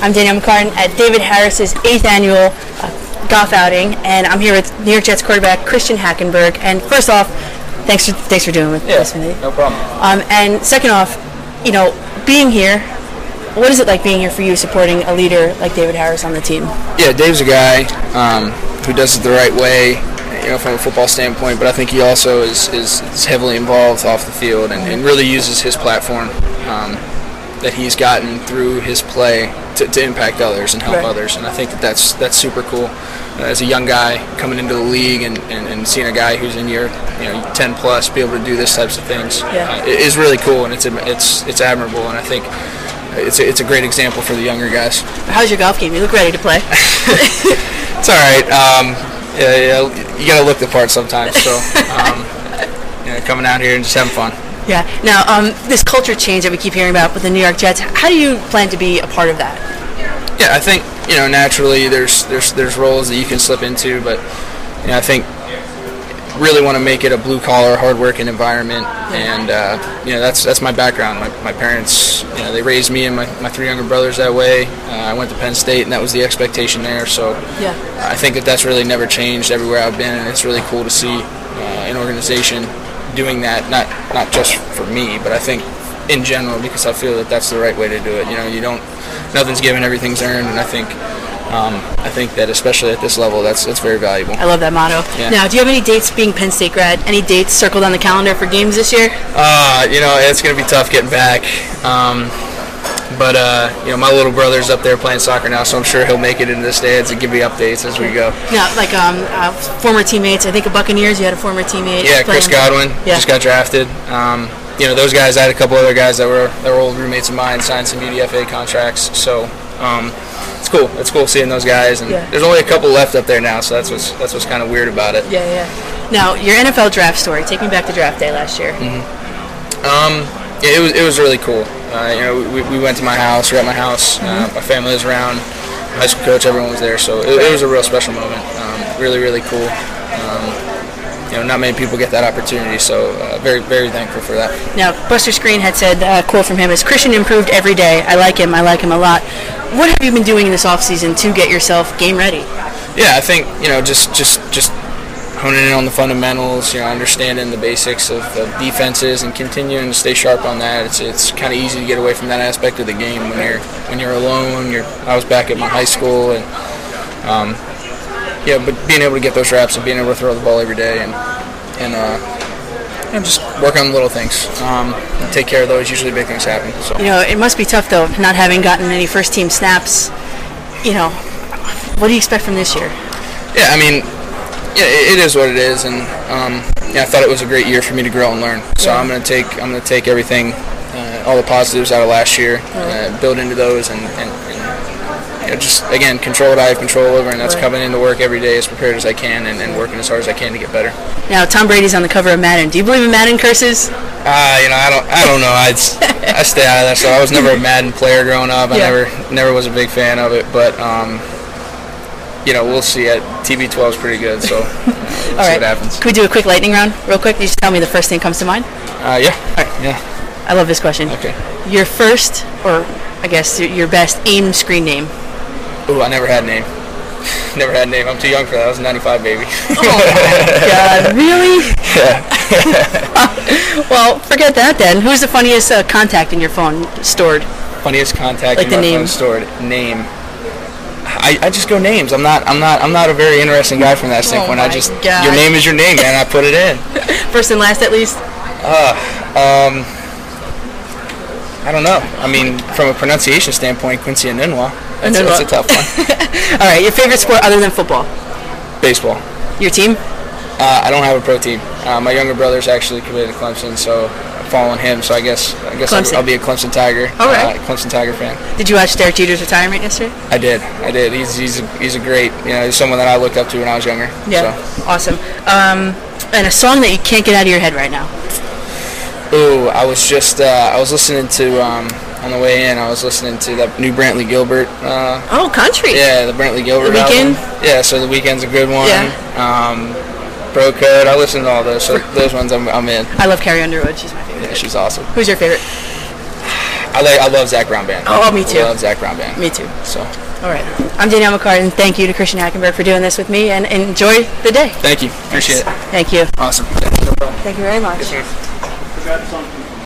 I'm Danielle McCartan at David Harris's 8th annual golf outing, and I'm here with New York Jets quarterback Christian Hackenberg. And first off, thanks for doing this with me. No problem. And second off, being here, what is it like being here for you, supporting a leader like David Harris on the team? Yeah, Dave's a guy who does it the right way, from a football standpoint, but I think he also is heavily involved off the field and really uses his platform that he's gotten through his play to impact others and help others. And I think that's super cool. As a young guy coming into the league and seeing a guy who's in year 10 plus be able to do this types of things is really cool, and it's admirable, and I think it's a great example for the younger guys. How's your golf game? You look ready to play. It's all right. You got to look the part sometimes. So coming out here and just having fun. Yeah. Now, this culture change that we keep hearing about with the New York Jets, how do you plan to be a part of that? Yeah, I think naturally there's roles that you can slip into, but I think really want to make it a blue collar, hard working environment, and that's my background. My parents, they raised me and my three younger brothers that way. I went to Penn State, and that was the expectation there. So I think that's really never changed everywhere I've been, and it's really cool to see an organization doing that, not just for me, but I think in general, because I feel that that's the right way to do it. Nothing's given, everything's earned, and I think that especially at this level, that's very valuable. I love that motto. Yeah. Now, do you have any dates being Penn State grad? Any dates circled on the calendar for games this year? It's going to be tough getting back. But my little brother's up there playing soccer now, so I'm sure he'll make it into the stands and give me updates as we go. Yeah, like former teammates. I think of Buccaneers, you had a former teammate. Yeah, Chris Godwin just got drafted. Those guys. I had a couple other guys that were old roommates of mine, signed some UDFA contracts. So it's cool. It's cool seeing those guys, and there's only a couple left up there now, so that's what's kind of weird about it. Yeah. Now, your NFL draft story. Take me back to draft day last year. It was really cool. We went to my house. We were at my house. My family was around. High school coach, everyone was there. So it was a real special moment. Really, really cool. Not many people get that opportunity, so very, very thankful for that. Now, Buster Skrine had said, a quote from him is, "Christian improved every day. I like him a lot." What have you been doing in this offseason to get yourself game ready? Yeah, I think, just honing in on the fundamentals, understanding the basics of defenses and continuing to stay sharp on that. It's kind of easy to get away from that aspect of the game when you're alone. I was back at my high school, and but being able to get those reps and being able to throw the ball every day and just work on the little things, take care of those. Usually big things happen. So it must be tough though, not having gotten any first team snaps. What do you expect from this year? Yeah, I mean, it is what it is, and I thought it was a great year for me to grow and learn. So I'm gonna take everything, all the positives out of last year, build into those, and just again control what I have control over, and that's coming into work every day as prepared as I can and working as hard as I can to get better. Now, Tom Brady's on the cover of Madden. Do you believe in Madden curses? I don't know. I stay out of that. So I was never a Madden player growing up. I never was a big fan of it, but we'll see. TB12 is pretty good, so we'll see what happens. Can we do a quick lightning round, real quick? You just tell me the first thing comes to mind. Yeah. All right. Yeah. I love this question. Okay. Your first, or I guess your best AIM screen name. Ooh, I never had a name. Never had a name. I'm too young for that. I was a 95 baby. Oh my God, really? Yeah. Well, forget that then. Who's the funniest contact in your phone stored? Funniest contact like in my phone stored? Name. I just go names. I'm not a very interesting guy from that standpoint. Your name is your name, man. I put it in. First and last, at least. I don't know. I mean, from a pronunciation standpoint, Quincy Enunwa. That's a tough one. All right, your favorite sport other than football? Baseball. Your team? I don't have a pro team. My younger brother's actually committed to Clemson, so I'm following him. So I guess I'll be a Clemson Tiger. All right. Clemson Tiger fan. Did you watch Derek Jeter's retirement yesterday? I did. He's a great. He's someone that I looked up to when I was younger. Yeah. So. Awesome. And a song that you can't get out of your head right now. Ooh, I was listening to on the way in. I was listening to that new Brantley Gilbert. Country. Yeah, the Brantley Gilbert The Weeknd. album. Yeah, so The Weeknd's a good one. Yeah. Bro Code. I listen to all those. So those ones I'm in. I love Carrie Underwood. She's my favorite. Yeah, she's awesome. Who's your favorite? I love Zach Brown Band. Oh, me too. I love Zach Brown Band. Me too. So. All right. I'm Danielle McCartan. Thank you to Christian Hackenberg for doing this with me, and enjoy the day. Thank you. Appreciate it. Thank you. Awesome. Thank you very much. Forgot something.